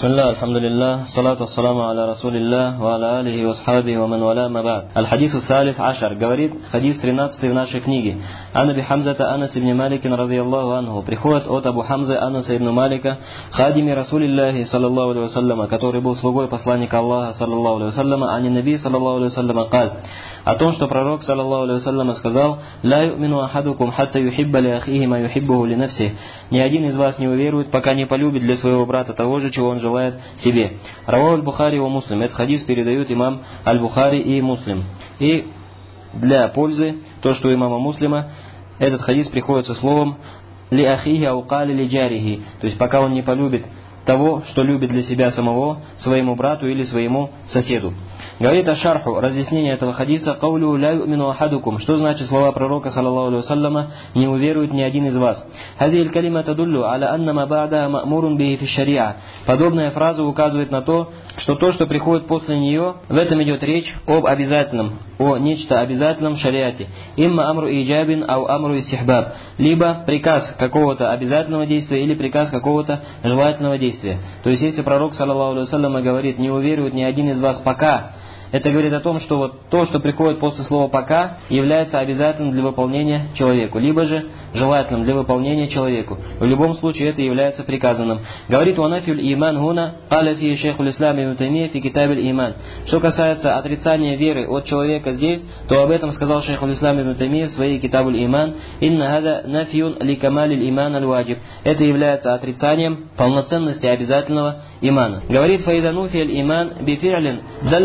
Бисмилля, альхамдулилля, салату ассаламу аля расулилля, ва аля алихи ва асхабихи ва ман валя ма ба'д. Аль-хадису салис ашар, говорит хадис 13 в нашей книге. Ан Аби Хамзата Анас ибн Маликин радийаллаху анху. Приходит от Абу Хамзы Анаса ибн Малика, хадими Расулиллахи саллаллаху алейхи вассаляма, который был слугой посланника Аллаха саллаллаху алейхи вассаляма, ани Наби саллаллаху алейхи вассаляма каль. О том, что пророк саллаллаху алейхи вассаляма сказал: «Ла ю'мину ахадукум хатта юхибба ли ахихи ма юхиббуху ли нафсих». Ни один из вас не уверует, пока не полюбит для своего брата того же, чего он желает себе. Равау аль-Бухари ва Муслим. Этот хадис передают имам аль-Бухари и Муслим. И для пользы, то, что у имама Муслима, этот хадис приходится словом «ли ахихи аукали ли джарихи», то есть пока он не полюбит того, что любит для себя самого, своему брату или своему соседу. Говорит аш-шарху, разъяснение этого хадиса: «Каулю ля ю'мину ахадукум». Что значит слова пророка саллаллаху алейхи вассаляма: «Не уверует ни один из вас». Хадиль калима тадуллю аля анна ма ба'да ма'мурун бихи фи шариа. Подобная фраза указывает на то, что приходит после нее, в этом идет речь об обязательном, о нечто обязательном в шариате. Имма амру иджабин ау амру истихбаб. Либо приказ какого-то обязательного действия или приказ какого-то желательного действия. То есть, если пророк саллаллаху алейхи вассаляма говорит: «Не уверует ни один из вас пока», это говорит о том, что вот то, что приходит после слова «пока», является обязательным для выполнения человеку, либо же желательным для выполнения человеку. В любом случае это является приказанным. Говорит «Уанафюль иман гуна каля фи шейхуль ислам ибн Таймия фи китабиль иман». Что касается отрицания веры от человека здесь, то об этом сказал шейхуль ислам ибн Таймия в своей китабуль иман: «Инна хада нафьюн ли камалиль иман аль-ваджиб». Это является отрицанием полноценности обязательного имана. Говорит «Фаидануфиаль иман бифи'лин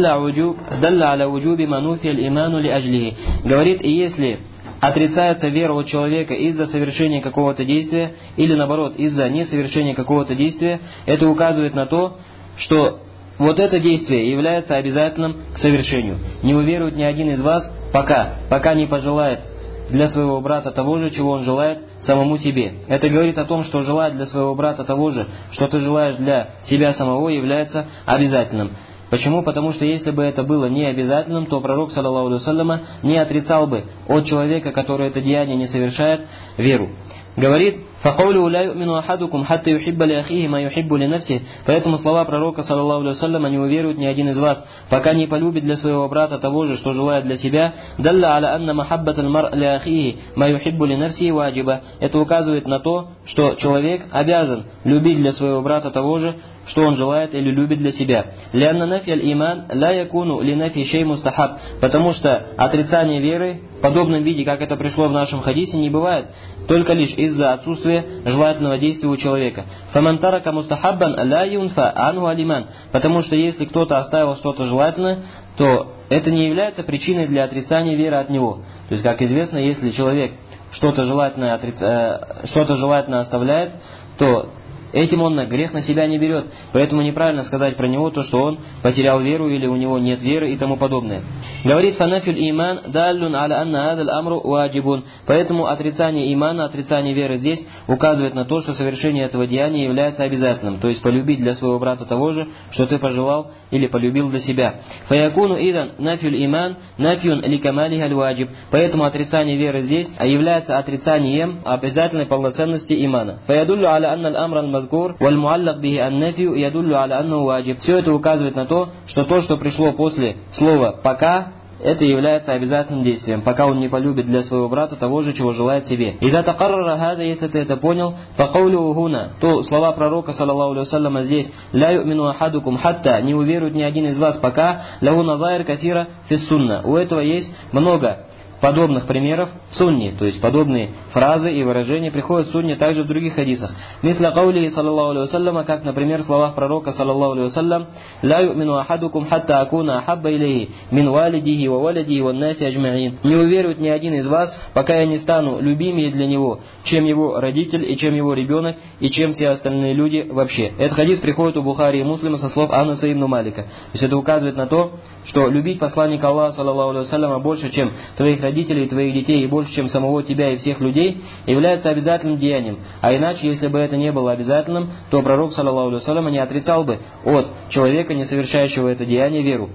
далля аля вуджуби мануфиаль иману ли аджлихи». Говорит, и если отрицается вера от человека из-за совершения какого-то действия, или наоборот, из-за несовершения какого-то действия, это указывает на то, что вот это действие является обязательным к совершению. Не уверует ни один из вас пока не пожелает для своего брата того же, чего он желает самому себе. Это говорит о том, что желать для своего брата того же, что ты желаешь для себя самого, является обязательным. Почему? Потому что если бы это было не обязательным, то пророк саллаллаху алейхи вассаляма не отрицал бы от человека, который это деяние не совершает, веру. Говорит: «Факаулю ля ю'мину ахадукум хатта юхибба ли ахихи ма юхиббу ли нафсих». Поэтому слова пророка саллаллаху алейхи вассаляма: «Не уверует ни один из вас, пока не полюбит для своего брата того же, что желает для себя». Далля аля анна махаббаталь мар ли ахихи ма юхиббу ли нафсихи ваджиба. Это указывает на то, что человек обязан любить для своего брата того же, что он желает или любит для себя. Лянна нафьяль иман ла якуну ли нафи шей мустахаб. Потому что отрицание веры в подобном виде, как это пришло в нашем хадисе, не бывает только лишь из-за отсутствия желательного действия у человека. Фаман тарака мустахаббан ла юнфа анху алиман. Потому что если кто-то оставил что-то желательное, то это не является причиной для отрицания веры от него. То есть, как известно, если человек что-то желательное оставляет, то этим он грех на себя не берет. Поэтому неправильно сказать про него то, что он потерял веру или у него нет веры и тому подобное. Говорит фанафюль иман даллюн аля анна адаль амру ваджибун. Поэтому отрицание имана, отрицание веры здесь указывает на то, что совершение этого деяния является обязательным. То есть полюбить для своего брата того же, что ты пожелал или полюбил для себя. Фаякуну идан нафюль иман нафюн ли камалиха аль ваджиб. Поэтому отрицание веры здесь является отрицанием обязательной полноценности имана. Фаядуллю аля анна аль-амра мазкур валь муаллак бихи ан-нафью ядуллю аля аннаху ваджиб. Все это указывает на то, что пришло после слова «пока», это является обязательным действием, пока он не полюбит для своего брата того же, чего желает себе. «Иза такаррара хада», если ты это понял, «факаулю гуна», то слова пророка саллаллаху алейхи вассаляма здесь: «Ля ю'мину ахадукум хатта», не уверует ни один из вас пока, «лаху назаир касира фис сунна». У этого есть много подобных примеров в сунне, то есть подобные фразы и выражения приходят в сунне также в других хадисах. Мисля каулихи саллаллаху алейхи вассаляма, как, например, в словах пророка саллаллаху алейхи вассалям: «Ла ю'мину ахадукум хатта акуна ахабба илейхи мин валидихи ва валидихи ван наси аджмаин». Не уверует ни один из вас, пока я не стану любимее для него, чем его родитель и чем его ребенок и чем все остальные люди вообще. Этот хадис приходит у Бухари и Муслима со слов Анаса ибн Малика. То есть это указывает на то, что любить посланника Аллаха саллаллаху алейхи вассаляма больше, чем твоих родителей твоих детей и больше, чем самого тебя и всех людей, является обязательным деянием. А иначе, если бы это не было обязательным, то пророк, саллаллаху алейхи ва саллям, не отрицал бы от человека, не совершающего это деяние, веру.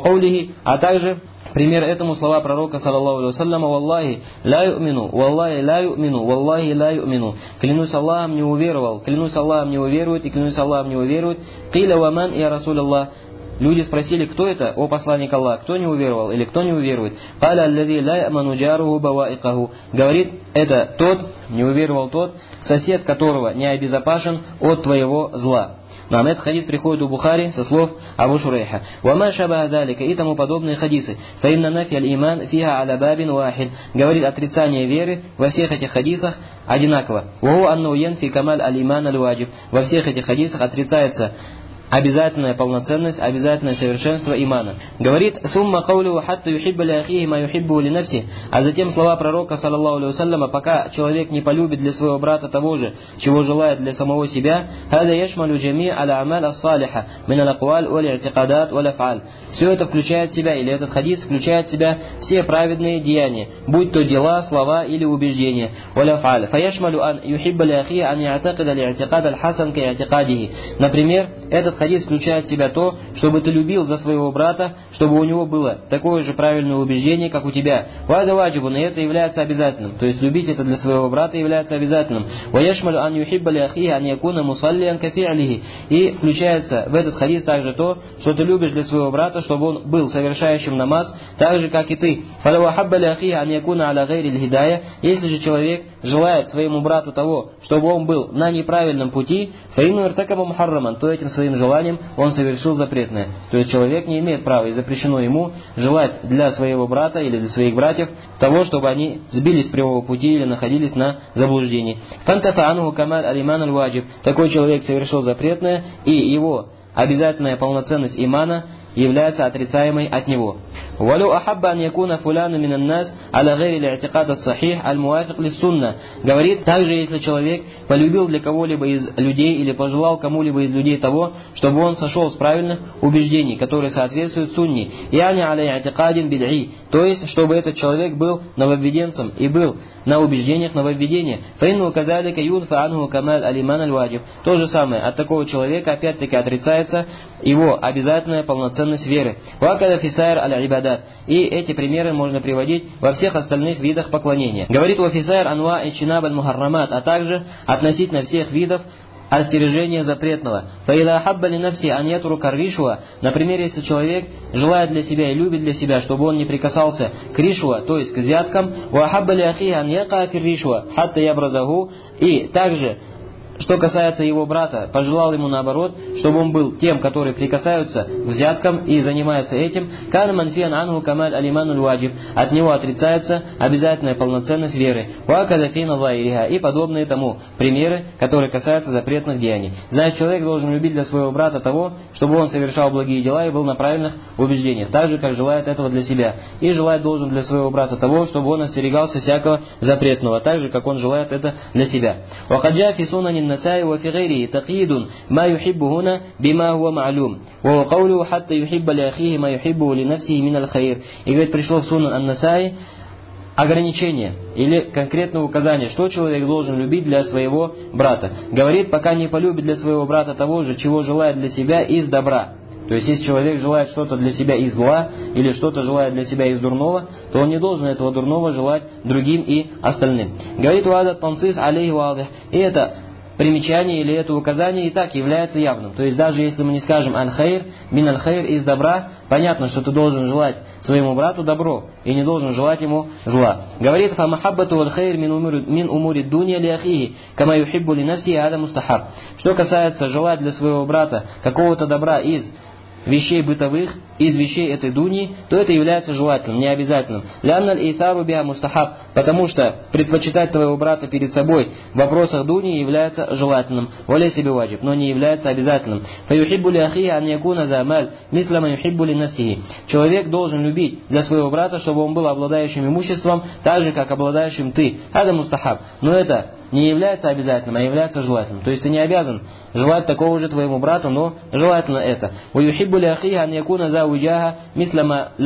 А также пример этому слова пророка, саллаллаху алейхи ва саллям: «Валлахи ла ю'мину, валлахи ла ю'мину, валлахи ла ю'мину». Клянусь Аллахом, не уверовал, клянусь Аллахом, не уверует, и клянусь Аллахом, не уверует. «Киля ваман я расуль Аллах». Люди спросили, кто это, о посланник Аллаха, кто не уверовал или кто не уверует. «Каля аллази ла яману джаруху баваикаху». Говорит, это тот, не уверовал тот, сосед которого не обезопасен от твоего зла. Нам этот хадис приходит у Бухари со слов Абу Шурейха. «Вама шаба далика» и тому подобные хадисы. «Фаинна нафи аль-иман фиха аля бабин вахид». Говорит, отрицание веры во всех этих хадисах одинаково. «Ваху анну янфи камаль аль-иман аль-ваджиб». Во всех этих хадисах отрицается обязательная полноценность, обязательное совершенство имана. Говорит, «Сумма каулю хатта юхибба ли ахихи ма юхиббу ли нафси». А затем слова пророка, саллаллаху алейхи ва салляма: пока человек не полюбит для своего брата того же, чего желает для самого себя, «Хада яшмалю джами аля амаль ас-салиха, мин ал-акваль валь и'тикадат валь аф'аль». Все это включает в себя, или этот хадис включает в себя все праведные деяния, будь то дела, слова или убеждения. Валь аф'аль. Фаяшмалю ан юхибба ли ахихи ан я'такида ли и'тикад аль-хасан ка и'тикадихи. Например, этот хадис включает в себя то, чтобы ты любил за своего брата, чтобы у него было такое же правильное убеждение, как у тебя. Вада ваджибун, и это является обязательным. То есть любить это для своего брата является обязательным. Ваяшмалю ан юхибба ли ахихи ан якуна мусаллиан ка фи'алихи. И включается в этот хадис также то, что ты любишь для своего брата, чтобы он был совершающим намаз, так же, как и ты. Фалавахабба ли ахихи ан якуна аля гайри ль-хидая. Если же человек желает своему брату того, чтобы он был на неправильном пути, фаину иртакаба мухарраман, то этим своим желанием он совершил запретное. То есть человек не имеет права и запрещено ему желать для своего брата или для своих братьев того, чтобы они сбились с прямого пути или находились на заблуждении. Фантафа анху камаль алиман аль-ваджиб. Такой человек совершил запретное, и его обязательная полноценность имана является отрицаемой от него. «Валю ахабба ан якуна фуляну минан нас аля гайри л'и'тикад ас-сахих аль-муафик лис-сунна». Говорит, также если человек полюбил для кого-либо из людей или пожелал кому-либо из людей того, чтобы он сошел с правильных убеждений, которые соответствуют сунне, яни аля и'тикадин бид'и, то есть чтобы этот человек был нововведенцем и был на убеждениях нововведения. Фаинну кадалика юнфа анху камаль алиман аль-ваджиб. То же самое, от такого человека опять-таки отрицается его обязательная полноценность веры. Вакада фисайр аль-ибадат. И эти примеры можно приводить во всех остальных видах поклонения. Говорит вафисайр анва и чинаб аль-мухаррамат, а также относительно всех видов остережения запретного. Фаида хабба ли нафси ан ятрука ришуа. Например, если человек желает для себя и любит для себя, чтобы он не прикасался к ришуа, то есть к взяткам, ва хабба ли ахи ан яка фир ришуа хатта ябразаху. И также, что касается его брата, пожелал ему наоборот, чтобы он был тем, которые прикасаются к взяткам и занимаются этим. Кан манфиан анху камаль алимануль ваджиб. От него отрицается обязательная полноценность веры. Уакадафина вайриха. И подобные тому примеры, которые касаются запретных деяний. Значит, человек должен любить для своего брата того, чтобы он совершал благие дела и был на правильных убеждениях, так же, как желает этого для себя. И желать должен для своего брата того, чтобы он остерегался всякого запретного, так же, как он желает это для себя. Вахаджа фи сунанин النسائي وفي غيره تقييد ما يحب هنا بما هو معلوم وهو قوله حتى يحب لأخيه ما يحبه لنفسه من الخير. И говорит, пришло в сунан ан-Насаи ограничение или конкретное указание, что человек должен любить для своего брата. Говорит, пока не полюбит для своего брата того же, чего желает для себя из добра. То есть, если человек желает что-то для себя из зла, или что-то желает для себя из дурного, то он не должен этого дурного желать другим и остальным. Говорит, «Вадат тансис алейхи вадих». И это примечание или это указание и так является явным. То есть даже если мы не скажем ан-хайр, мин аль-хайр из добра, понятно, что ты должен желать своему брату добро и не должен желать ему зла. Говорит, фамахаббату аль-хайр мин умури дунья ли ахихи, кама юхиббу ли нафси ада мустахаб. Что касается желать для своего брата какого-то добра из вещей бытовых, из вещей этой дуньи, то это является желательным, не обязательным. Лянналь итару биа мустахаб, потому что предпочитать твоего брата перед собой в вопросах дуньи является желательным, валя себе ваджиб, но не является обязательным. Фаюхиббу ли ахи ан якуна за амаль, мисляма юхиббу ли нафсихи. Человек должен любить для своего брата, чтобы он был обладающим имуществом, так же, как обладающим ты. Ада мустахаб. Но это не является обязательным, а является желательным. То есть ты не обязан желать такого же твоему брату, но желательно это. وَيُحِبُّ لِأَخِيهِ أَنْ يَكُونَ ذَا وِجَاهَ مِثْلَ مَا لَهُ.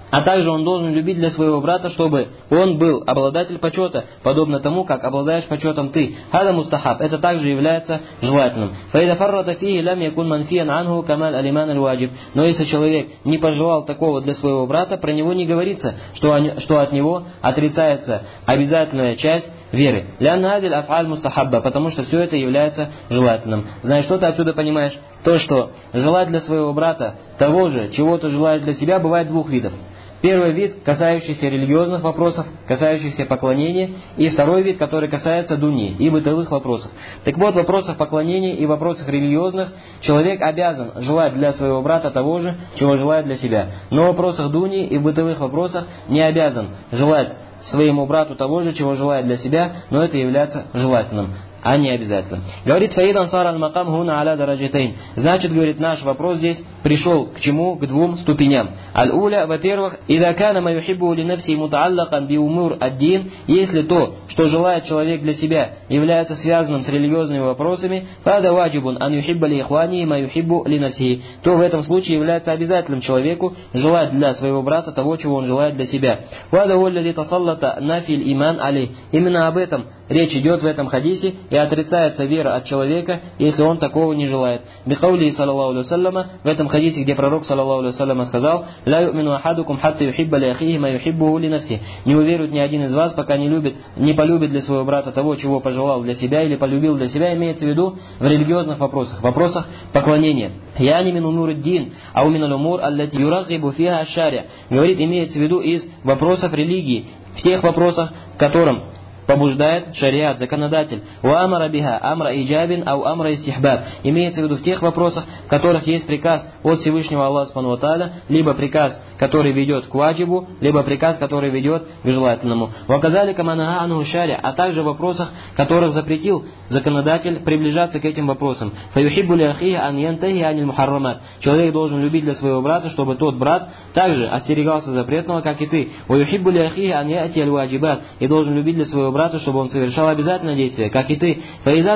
А также он должен любить для своего брата, чтобы он был обладатель почета, подобно тому, как обладаешь почетом ты. Хада мустахаб. Это также является желательным. Фаида фаррата фии лям якун манфиян анху камаль алиман аль-ваджиб. Но если человек не пожелал такого для своего брата, про него не говорится, что от него отрицается обязательная часть веры. Лян адиль аф'аль мустахабба. Потому что все это является желательным. Знаешь, что ты отсюда понимаешь? То, что желать для своего брата того же, чего ты желаешь для себя, бывает двух видов. Первый вид, касающийся религиозных вопросов, касающихся поклонения, и второй вид, который касается дуни и бытовых вопросов. Так вот, в вопросах поклонения и вопросах религиозных человек обязан желать для своего брата того же, чего желает для себя. Но в вопросах дуни и в бытовых вопросах не обязан желать своему брату того же, чего желает для себя, но это является желательным, а не обязательно. Говорит Фаидан сар аль-макам хуна аля дараджатейн. Значит, говорит, наш вопрос здесь пришел к чему? К двум ступеням. Аль-уля, во-первых, ида кана ма юхиббу ли нафси мутааллакан би умур ад-дин, если то, что желает человек для себя, является связанным с религиозными вопросами, фада ваджибун ан юхибба ли ихвани ма юхиббу ли нафси, то в этом случае является обязательным человеку желать для своего брата того, чего он желает для себя. Фада валлади тасаллата нафиль иман али. Именно об этом речь идет в этом хадисе, и отрицается вера от человека, если он такого не желает. Бикаули саллаллаху алейхи вассаляма, в этом хадисе, где пророк саллаллаху алейхи вассаляма сказал: «Ла ю'мину ахадукум хатта юхибба ли ахихи ма юхиббуху ли нафси». Не уверует ни один из вас, пока не полюбит для своего брата того, чего пожелал для себя или полюбил для себя, имеется в виду в религиозных вопросах поклонения. «Яни мин умур ад-дин, ау мин аль-умур аллати юраггибу фиха аш-шари». Говорит, имеется в виду из вопросов религии, в тех вопросах, в котором побуждает шариат, законодатель. «Уамара биха амра иджабин ау амра истихбаб». Имеется в виду в тех вопросах, в которых есть приказ от Всевышнего Аллаха субхану ва тааля, либо приказ, который ведет к ваджибу, либо приказ, который ведет к желательному. «Ваказалика манаха анху шари», а также в вопросах, которых запретил законодатель приближаться к этим вопросам. «Фаюхиббу ли ахихи ан янтахи аниль мухаррамат». Человек должен любить для своего брата, чтобы тот брат также остерегался запретного, как и ты. «Ваюхиббу ли ахихи ан яти аль ваджибат». И должен любить для своего брата, чтобы он совершал обязательное действие, как и ты. Если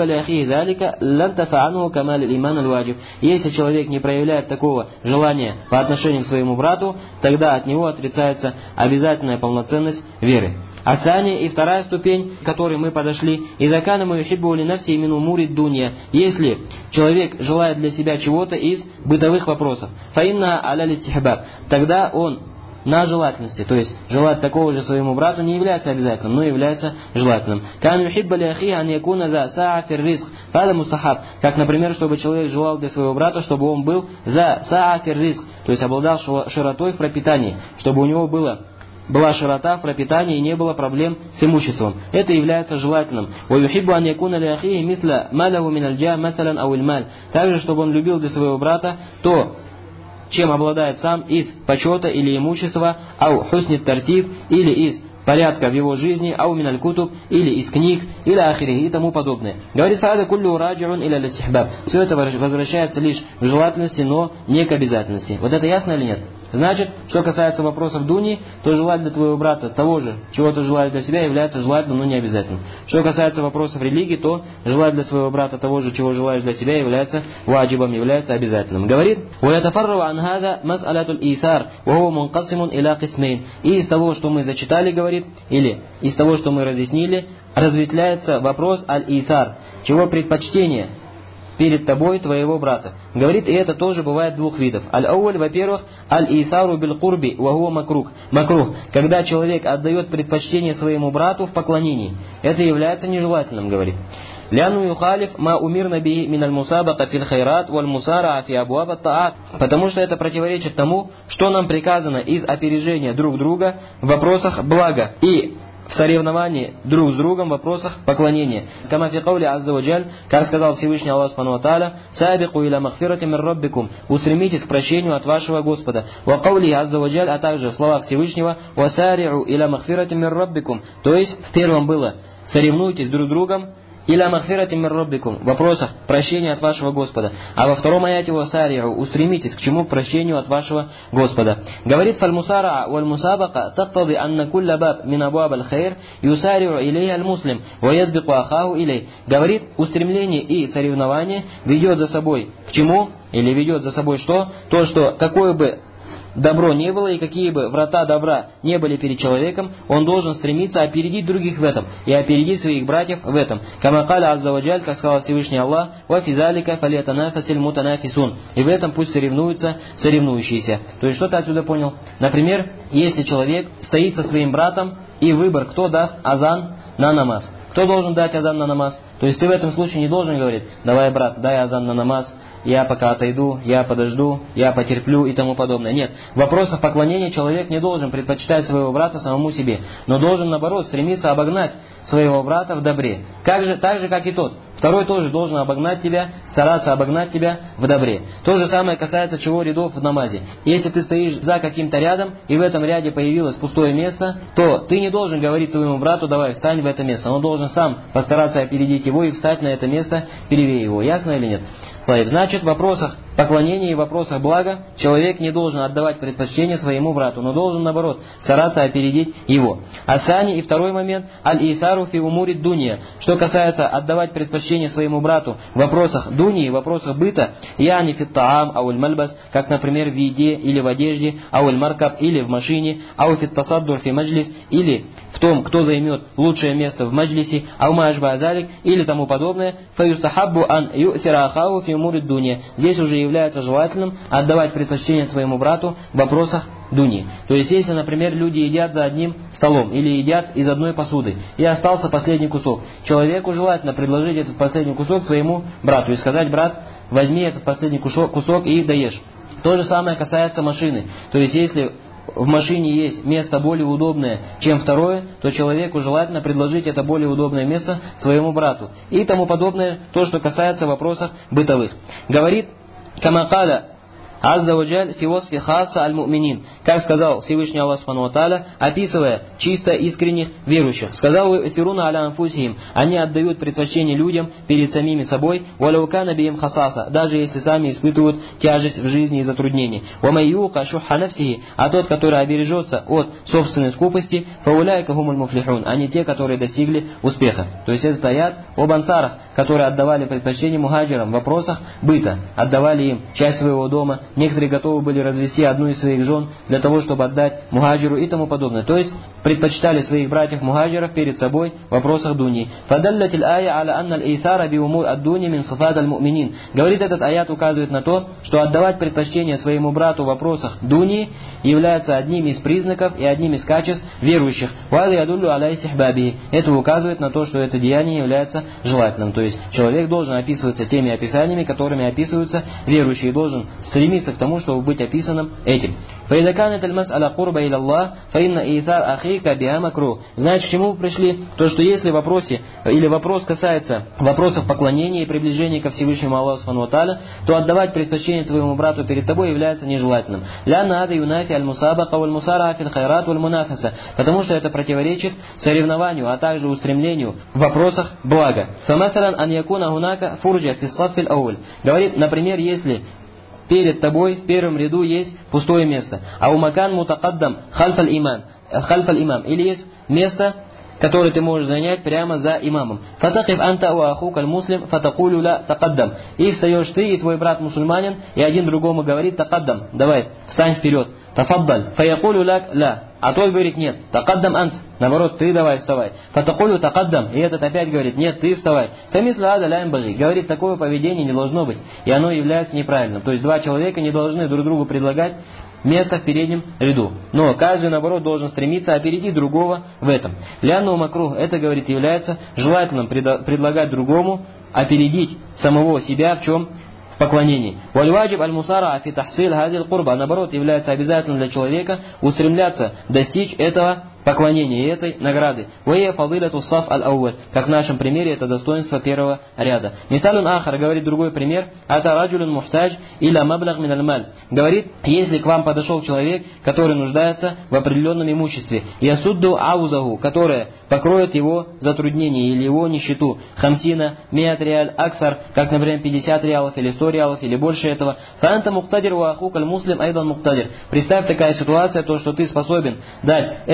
человек не проявляет такого желания по отношению к своему брату, тогда от него отрицается обязательная полноценность веры. Асания и вторая ступень, к которой мы подошли, если человек желает для себя чего-то из бытовых вопросов, тогда он на желательности, то есть желать такого же своему брату не является обязательным, но является желательным. Как, например, чтобы человек желал для своего брата, чтобы он был за саафир ризк, то есть обладал широтой в пропитании, чтобы у него была широта в пропитании и не было проблем с имуществом. Это является желательным. Также, чтобы он любил для своего брата то, чем обладает сам из почета или имущества, ау хуснит тартиб, или из порядка в его жизни, ау миналь кутуб, или из книг, или ахири и тому подобное. Говорит, фаада куллю раджиун иля листихбаб. Все это возвращается лишь в желательности, но не к обязательности. Вот это ясно или нет? Значит, что касается вопросов дуни, то желать для твоего брата того же, чего ты желаешь для себя, является желательным, но не обязательным. Что касается вопросов религии, то желать для своего брата того же, чего желаешь для себя, является ваджибом, является обязательным. Говорит, وَيَتَفَرَّوْ عَنْ هَذَا مَسْأَلَةُ الْإِيثَارِ وَهُوَ مُنْقَسِمٌ إِلَى قِسْمَيْنِ. И из того, что мы зачитали, говорит, или из того, что мы разъяснили, разветвляется вопрос аль-ithar, чего предпочтение перед тобой твоего брата. Говорит, и это тоже бывает двух видов. Аль-ауль, во-первых, аль-исару бил-курби, вахуа макрух. Макрух, когда человек отдает предпочтение своему брату в поклонении. Это является нежелательным, говорит. Ляну юхалиф ма умир наби миналь мусабака фил хайрат валь мусара фи абуаба таат. Потому что это противоречит тому, что нам приказано из опережения друг друга в вопросах блага и в соревновании друг с другом в вопросах поклонения. Кама фи каули азза ва джаль, как сказал Всевышний Аллах субхану ва тааля, сабику иля махфирати мир раббикум, устремитесь к прощению от вашего Господа. Ва каули азза ва джаль, а также в словах Всевышнего, ва сари'у иля махфирати мир раббикум. То есть в первом было соревнуйтесь друг с другом иля махфирати мир раббикум, в вопросах прощения от вашего Господа. А во втором аяте васари'у, устремитесь к чему? К прощению от вашего Господа. Говорит фаль-мусара валь-мусабака тактади анна кулля баб мин абуаб аль-хайр юсари'у илейха аль-муслим ва язбику ахаху илей. Говорит, устремление и соревнование ведет за собой к чему? Или ведет за собой что? То, что какое бы добро не было и какие бы врата добра не были перед человеком, он должен стремиться опередить других в этом и опередить своих братьев в этом. Кама каля азза ва джаль, как сказал Всевышний Аллах, ва фи залика фалятанафасиль мутанафисун. И в этом пусть соревнуются соревнующиеся. То есть что ты отсюда понял? Например, если человек стоит со своим братом и выбор, кто даст азан на намаз. Кто должен дать азан на намаз? То есть ты в этом случае не должен говорить: давай, брат, дай азан на намаз, я пока отойду, я подожду, я потерплю и тому подобное. Нет, в вопросах поклонения человек не должен предпочитать своего брата самому себе, но должен, наоборот, стремиться обогнать своего брата в добре. Так же, как и тот. Второй тоже должен обогнать тебя, стараться обогнать тебя в добре. То же самое касается чего рядов в намазе. Если ты стоишь за каким-то рядом, и в этом ряде появилось пустое место, то ты не должен говорить твоему брату: давай, встань в это место. Он должен сам постараться опередить его и встать на это место первее его. Ясно или нет? Значит, в вопросах поклонения и в вопросах блага человек не должен отдавать предпочтение своему брату, но должен, наоборот, стараться опередить его. Асани и второй момент: аль-исару фи умури дунья. Что касается отдавать предпочтение своему брату в вопросах дуньи, в вопросах быта, яни фи таам ауль мальбас, как, например, в еде или в одежде, ауль маркаб, или в машине, ау фи тасаддур фи маджлис, или в том, кто займет лучшее место в маджлисе, ау маашба азалик, или тому подобное, фаюстахаббу ан юсира ахау фи умури дунья. Здесь уже является желательным отдавать предпочтение своему брату в вопросах дуни. То есть, если, например, люди едят за одним столом или едят из одной посуды, и остался последний кусок, человеку желательно предложить этот последний кусок своему брату и сказать: брат, возьми этот последний кусок и доешь. То же самое касается машины. То есть, если в машине есть место более удобное, чем второе, то человеку желательно предложить это более удобное место своему брату. И тому подобное, то, что касается вопросов бытовых. Говорит Камакаля Азза ва джаль фи wasfi хасса аль-му'минин, как сказал Всевышний Аллах Субхану ва Тааля, описывая чисто искренних верующих. Сказал: «У'тируна аля анфусихим», они отдают предпочтение людям перед самими собой, «Валяу кана бихим хасаса», даже если сами испытывают тяжесть в жизни и затруднения. «Ва ман юка шухха нафсихи», а тот, который обережется от собственной скупости, «Фауляйка хумуль муфлихун», они те, которые достигли успеха. То есть этот аят об ансарах, которые отдавали предпочтение мухаджирам в вопросах быта, отдавали им часть своего дома. Некоторые готовы были развести одну из своих жен для того, чтобы отдать мухаджиру и тому подобное. То есть предпочитали своих братьев-мухаджиров перед собой в вопросах дуни. «Фадаллатиль ая аля анна аль-эйсара би умур ад-дуни мин сифат аль-му'минин». Говорит, этот аят указывает на то, что отдавать предпочтение своему брату в вопросах дуни является одним из признаков и одним из качеств верующих. «Вали ядуллю аля истихбаби». Это указывает на то, что это деяние является желательным. То есть человек должен описываться теми описаниями, которыми описываются верующие, и должен стремиться к тому, чтобы быть описанным этим. Знаете, к чему мы пришли? То, что если вопрос касается вопросов поклонения и приближения ко Всевышнему Аллаху Субхану ва Тааля, то отдавать предпочтение твоему брату перед тобой является нежелательным. Потому что это противоречит соревнованию, а также устремлению в вопросах блага. Говорит, например, если перед тобой в первом ряду есть пустое место, а у макан мутакаддам хальфаль имам, или есть место, которое ты можешь занять прямо за имамом. Фатакиф анта ва ахукаль муслим фатакулю ла такаддам. И встаешь ты и твой брат мусульманин, и один другому говорит: такаддам, давай, встань вперед. Тафаддаль. Фаякулю лак ла. А тот говорит: нет, такаддам ант. Наоборот, ты давай вставай. Фатакулю такаддам. И этот опять говорит: нет, ты вставай. Камисла ада ля имбаги. Говорит, такое поведение не должно быть. И оно является неправильным. То есть два человека не должны друг другу предлагать место в переднем ряду. Но каждый, наоборот, должен стремиться опередить другого в этом. Ляну макрух, это, говорит, является желательным предлагать другому опередить самого себя в чем? В поклонении. Вальваджиб аль-мусара фи тахсил хадил курба. Наоборот, является обязательным для человека устремляться достичь этого поклонения и этой награды. Вая фадилату саф аль-ауэль. Как в нашем примере, это достоинство первого ряда. Мисалюн ахар, говорит другой пример, ата раджулюн мухтадж иля маблаг мин аль-маль. Говорит, если к вам подошел человек, который нуждается в определенном имуществе, ясудду аузаху, которое покроет его затруднение или его нищету, хамсина, миат реаль, аксар, как, например, 50 реалов или 100 реалов или больше этого, фаанта мухтадир ва ахукаль муслим айдан мухтадир. Представь такая ситуация, то, что ты способен дать этому человеку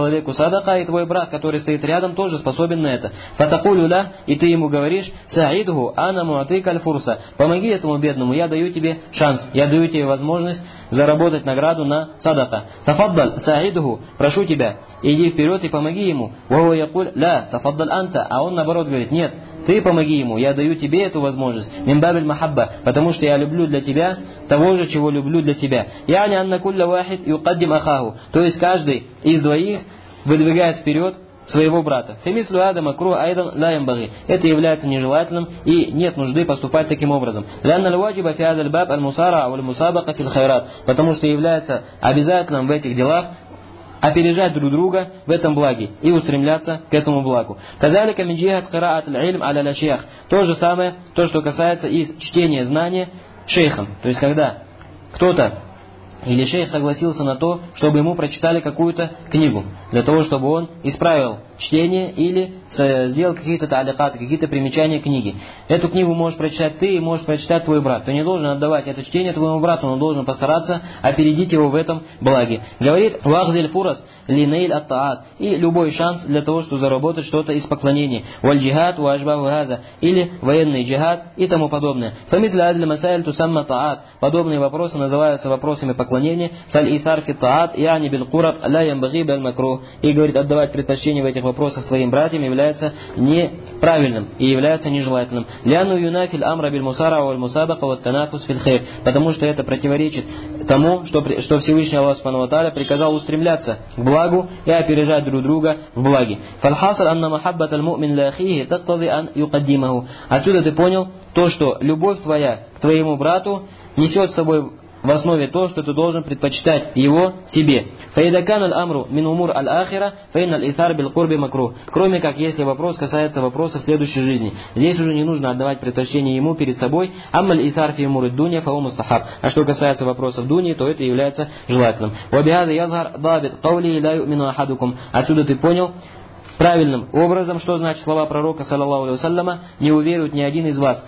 человеку садака, и твой брат, который стоит рядом, тоже способен на это. Фатакулю ля, и ты ему говоришь, саидуху ана муатыка аль-фурса, помоги этому бедному, я даю тебе шанс, я даю тебе возможность заработать награду на садака. Тафаддаль саидуху, прошу тебя, иди вперед и помоги ему. Ваху якуль ля, тафаддаль анта, а он наоборот говорит, нет, ты помоги ему, я даю тебе эту возможность. Мимбабель махабба, потому что я люблю для тебя того же, чего люблю для себя. Яни анна кулля вахид юкаддим ахаху, то есть каждый из двоих выдвигает вперед своего брата. Фемислю ада макру айдан ла ямбаги. Это является нежелательным и нет нужды поступать таким образом. Лянна лваджиба фи адаль баб аль-мусара аль-мусабака фил хайрат, потому что является обязательным в этих делах опережать друг друга в этом благе и устремляться к этому благу. Кадалика мин джихат кираат аль-илм аля ля-шейх. То же самое, то, что касается из чтения знания шейхом. То есть, когда кто-то или шейх согласился на то, чтобы ему прочитали какую-то книгу, для того, чтобы он исправил чтение или сделал какие-то та'аликаты, какие-то примечания книги. Эту книгу можешь прочитать ты и можешь прочитать твой брат. Ты не должен отдавать это чтение твоему брату, он должен постараться опередить его в этом благе. Говорит, вахдиль фурас линейль ат-таат, и любой шанс для того, чтобы заработать что-то из поклонения. Валь джихад ва ажбаху газа, или военный джихад и тому подобное. Фамитля адля масайль тусамма таат, подобные вопросы называются вопросами поклонения. Фаль исар фи таат, яни бил кураб ла ямбаги бал макрух. И говорит, отдавать предпочтение в этих вопросах твоим братьям является неправильным и является нежелательным. Ляну юнафиль амра биль мусара валь мусабака ват танафус фил хайр, потому что это противоречит тому, что Всевышний Аллах Субхану ва Тааля приказал устремляться к благу и опережать друг друга в благе. Фальхасал анна махаббат аль-му'мин ля ахихи тактади ан юкаддимаху. Отсюда ты понял то, что любовь твоя к твоему брату несет с собой в основе то, что ты должен предпочитать его себе. Фаидакан аль-амру мин умур аль-ахира, фаин аль-ithар бил-курби макрух. Кроме как, если вопрос касается вопросов следующей жизни. Здесь уже не нужно отдавать предпочтение ему перед собой. Амма аль-ithar фи умур ад-дунья фау мустахаб. А что касается вопросов дуни, то это является желательным. Вабихаза язхар дабит каули ла ю'мину ахадукум. Отсюда ты понял правильным образом, что значит слова пророка, саллаллаху алейхи вассаляма, не уверует ни один из вас.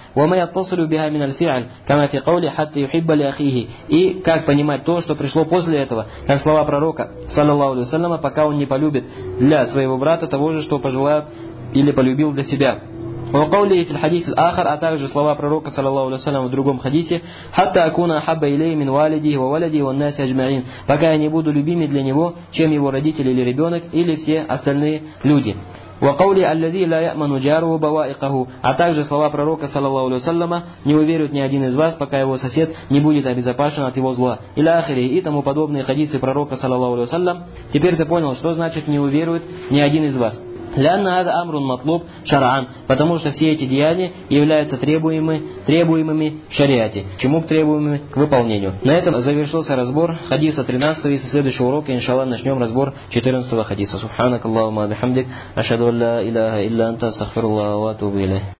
И как понимать то, что пришло после этого, как слова пророка, саллаллаху алейхи вассаляма, пока он не полюбит для своего брата того же, что пожелает или полюбил для себя. وقوله في الحديث الآخر, а также слова пророка саллаллаху алейхи вассалям в другом хадисе, حتى أكون أحب إليه من والده وولده والناس أجمعين, пока я не буду любимее для него, чем его родители или ребенок, или все остальные люди. وقولي الذي لا يأمن جاره بوائقه, а также слова пророка саллаллаху алейхи вассаляма, не уверует ни один из вас, пока его сосед не будет обезопасен от его зла. Или ахири, и тому подобные хадисы пророка саллаллаху алейхи вассалям. Теперь ты понял, что значит не уверует ни один из вас. Лянна ада амрун матлуб шар'ан, потому что все эти деяния являются требуемыми в шариате. Чему требуемыми? К выполнению. На этом завершился разбор хадиса 13, и со следующего урока, иншаллах, начнем разбор 14 хадиса. Субханак Аллахумма бихамдик, ашхаду ан ла иляха илля анта, астагфируллаха ва атубу илейх.